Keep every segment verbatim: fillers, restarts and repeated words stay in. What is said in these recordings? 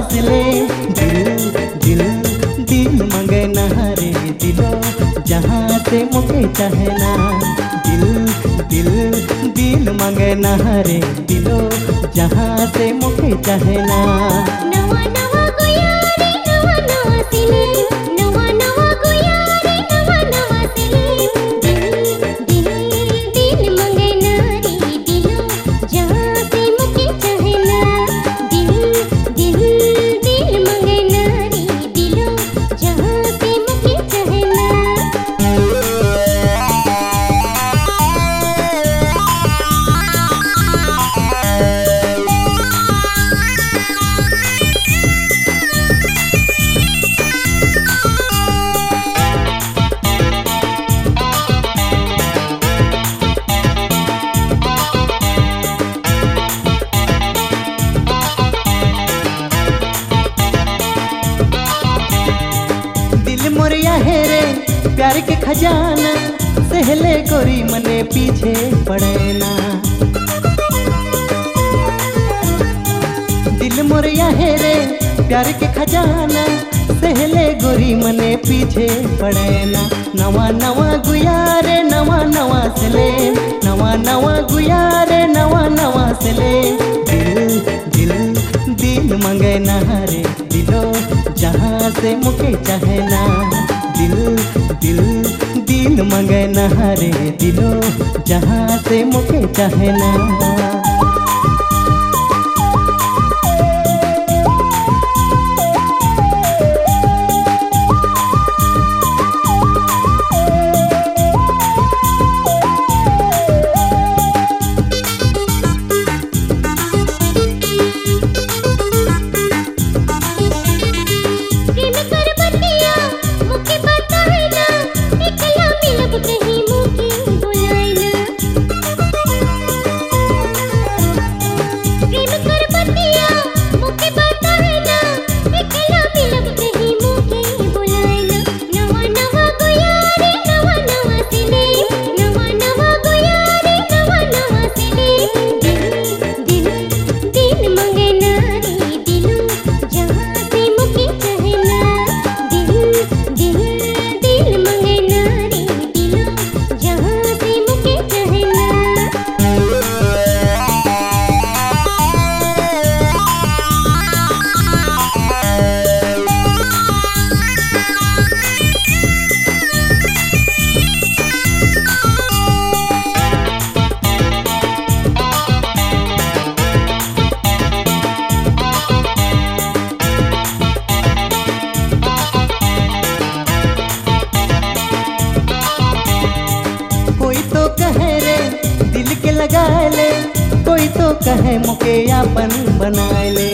से ले। दिल दिल दिल मंगे ना रे दिलो जहाँ से मुके चाहना। दिल दिल दिल मंगे ना रे दिलो जहाँ से मुके चाहना। नवा नवा गुया रे नवा नवा सिले, नवा नवा गुया रे नवा नवा सिले। दिल दिल दिल मंगे ना रे दिलो जहाँ से मुके चाहना। दिल दिल दिल मंगे ना रे दिलो जहाँ से मुके चाहना। मोरिया है रे प्यार के खजाना, सहले गोरी मने पीछे पड़े ना। दिल मोरिया है रे प्यार के खजाना, सहले गोरी मने पीछे पड़े ना। नवा नवा गुया रे नवा नवा से ले, नवा नवा गुया रे नवा नवा से ले। दिल दिल दिल मंगे ना रे दिलो जहाँ से मुके चाहना। दिल दिल दिल मंगे ना रे दिलो जहाँ से मुके चाहना। लगा ले कोई तो कहे मुके यापन बना ले।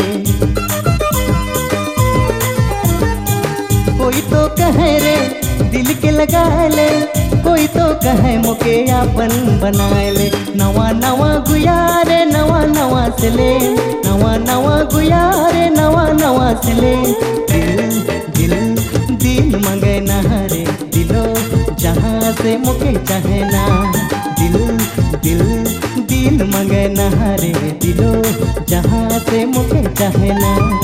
कोई तो कहे रे दिल के लगा ले, कोई तो कहे मुके यापन बना ले। नवा नवा गुया रे नवा नवा से ले, नवा नवा गुया रे नवा नवा से ले। दिल दिल दिल मंगे ना रे दिलो जहाँ से मुके चाहना। दिल दिल दिल मंगे ना रे दिलो जहाँ से मुके चाहना।